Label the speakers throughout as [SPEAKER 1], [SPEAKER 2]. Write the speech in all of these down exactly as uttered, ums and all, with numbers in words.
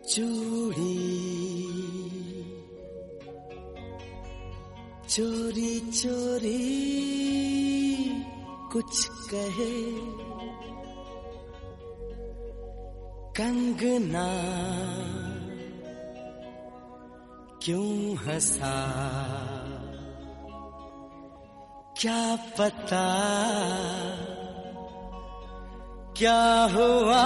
[SPEAKER 1] चूड़ी चोरी चोरी कुछ कहे, कंगना क्यों हंसा, क्या पता क्या हुआ।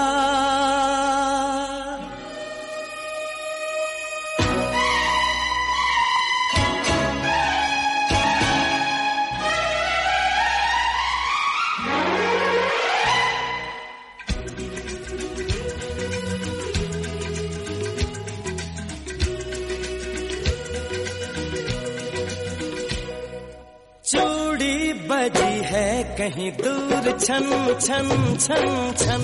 [SPEAKER 1] चूड़ी बजी है कहीं दूर छन छन छन छन,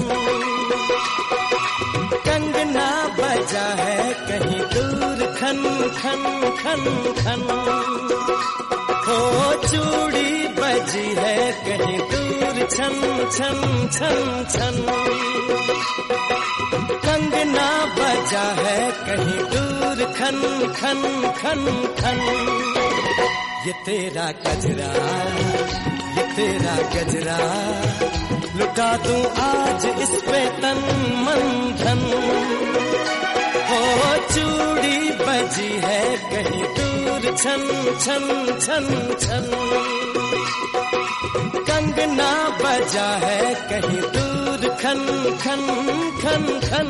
[SPEAKER 1] कंगना बजा है कहीं दूर खन खन खन खन। हो चूड़ी बजी है कहीं दूर छन छन छन छन, कंगना बजा है कहीं दूर खन खन खन खन। ये तेरा गजरा ये तेरा गजरा लुटा दूं आज इस पे तन मन धन। हो चूड़ी बजी है कहीं दूर छन छन छन छन, कंगना बजा है कहीं दूर खन खन खन खन।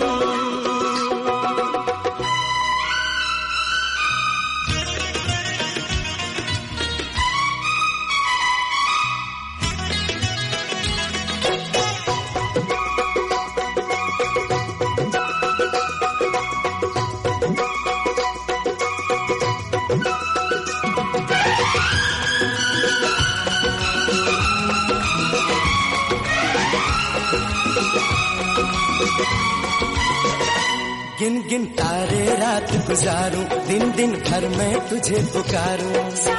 [SPEAKER 1] गिन गिन तारे रात गुजारूं, दिन दिन भर मैं तुझे पुकारूं।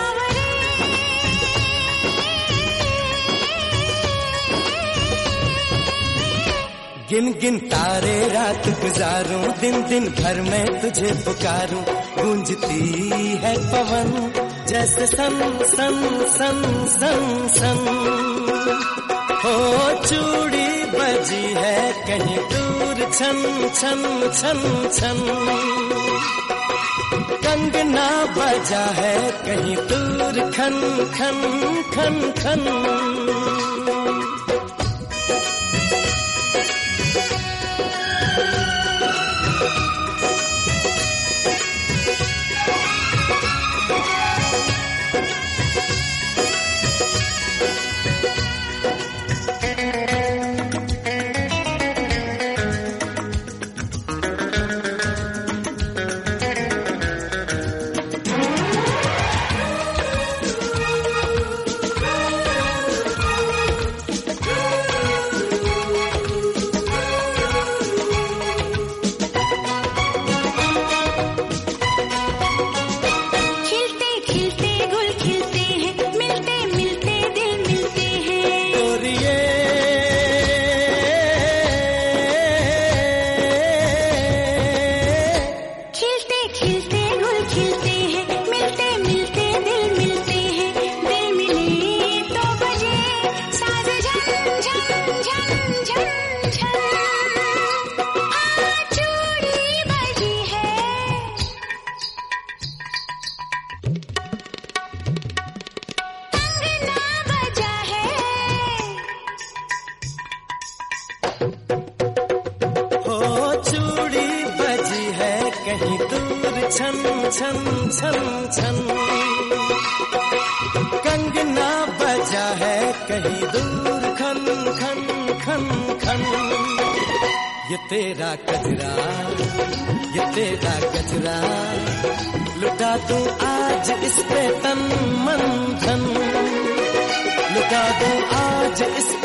[SPEAKER 1] गिन गिन तारे रात गुजारूं, दिन दिन भर मैं तुझे पुकारूं। गूंजती है पवन जैसे सन सन सन सन सन। हो चूड़ी बजी है कहीं दूर छन छन छन छन, कंगना बजा है कहीं दूर खन खन खन खन। कहीं दूर छन छन छन छन, कंगना बजा है कहीं दूर खन खन खन खन। ये तेरा गजरा ये तेरा गजरा लुटा दूं आज इस पे तन मन धन, लुटा दूं आज इस